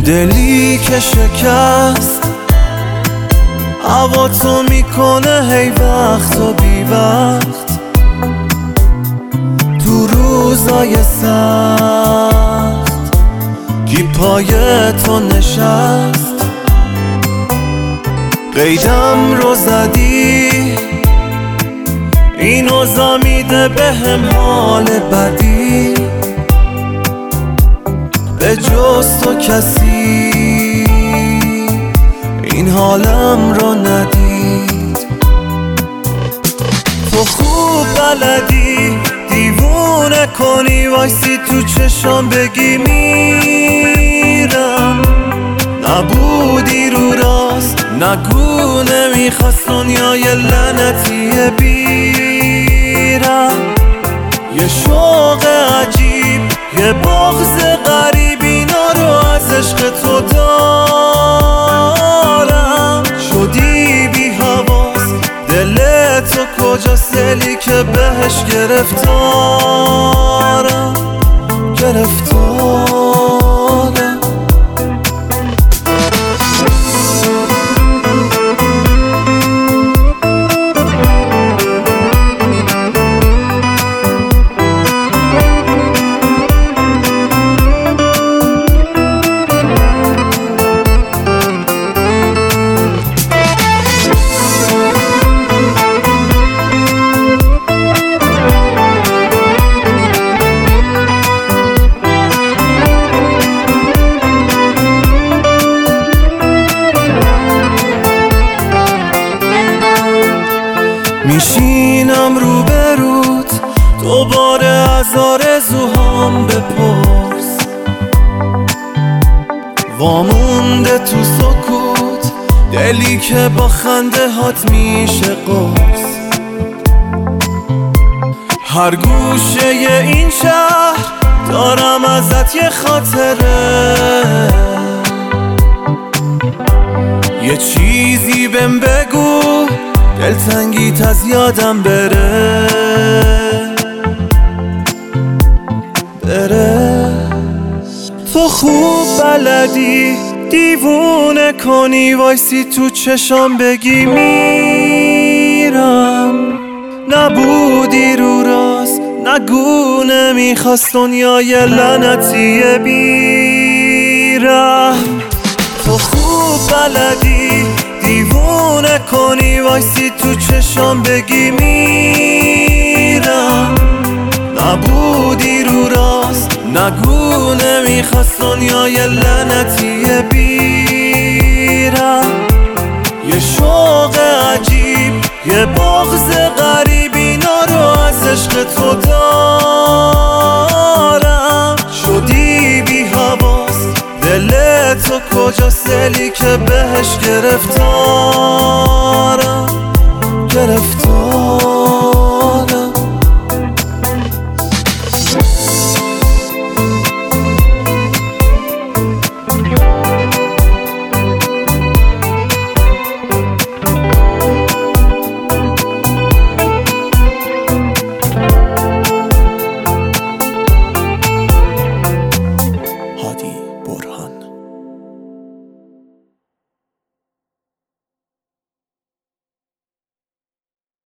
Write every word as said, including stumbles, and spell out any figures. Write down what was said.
دلی که شکست هوا تو میکنه هی وقت و بی وقت تو روزای سخت کی پای تو نشست قیدم رو زدی این اوضاع میده بهم حال بدی به جز تو کسی این حالم رو ندید تو خوب بلدی دیوونه کنی وایسی تو چشام بگی میرم نبودی رو راست نگو نمیخواست دنیای لعنتیه بیرم یه شوق عجیب یه بغض غریب اینا رو از عشق تو دارم شدی بی حواس دل تو کجاست دلی که بهش گرفتارم گرفتارم میشینم روبروت دوباره از آرزوهام بپرس وامونده تو سکوت دلی که با خنده هات میشه قرص هر گوشه این شهر دارم ازت یه خاطره یه چیزی بهم بگو دلتنگیت از یادم بره بره تو خوب بلدی دیوونه کنی وایسی تو چشام بگی میرم نبودی رو راست نگو نمیخواست دنیای لعنتیه بیرم تو خوب بلدی دیوونه کنی وایسی تو چشام بگی میرم نبودی رو راست نگو نمیخواست دنیای لعنتیه بیرم یه شوق عجیب یه بغض غریب اینا رو از عشق تو دارم شدی بی حواس دل تو کجاست دلی که بهش گرفتارم گرفتارم هادی برهان.